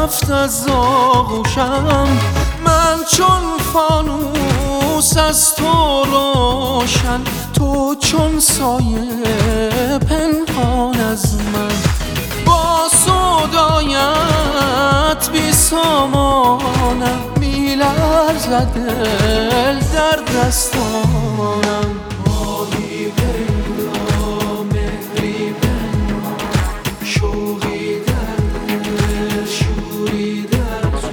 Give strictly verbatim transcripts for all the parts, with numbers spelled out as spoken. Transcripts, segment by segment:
رفت از آغوشم. من چون فانوس از تو روشن، تو چون سایه پنهان از من. با سودایت بی سامانم، می‌لرزد دل در دستانم. ماهی پنهان مهری پنهان، شوقی در دل شوری در تو.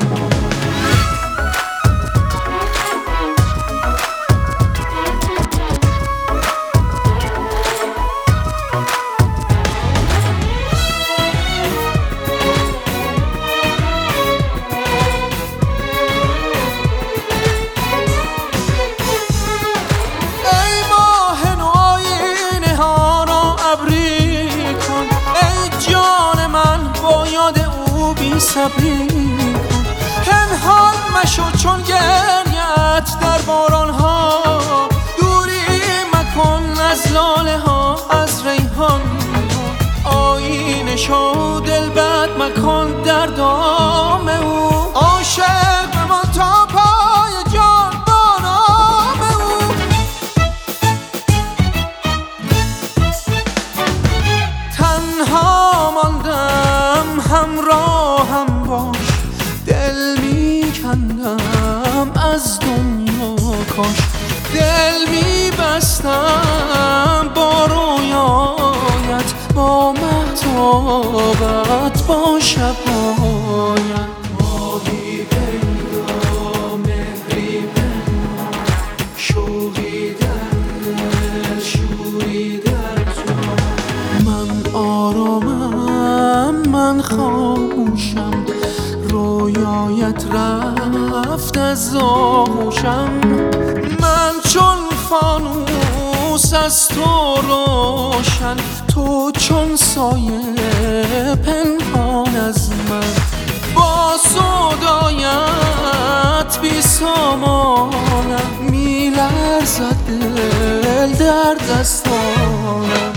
صبری کن، پنهان مشو چون گریت در باران ها. دوری مکن از لاله ها، از ریحان ها. آینه شو دل بد مکن در دام او. عاشق بمان تا پای جان با نام او. تنها ماندم همراهم باش، دل می کندم از دنیا کاش. دل می بستم با رویایت، با مهتابت، با شبهایت. ماهی پیدا مهری پنهان، شوقی در دل شوری در تو. من آرامم، من خاموشم، رویایت رفت از آغوشم. من چون فانوس از تو روشن، تو چون سایه پنهان از من. با سودایت بی سامانم، می‌لرزد دل در دستانم.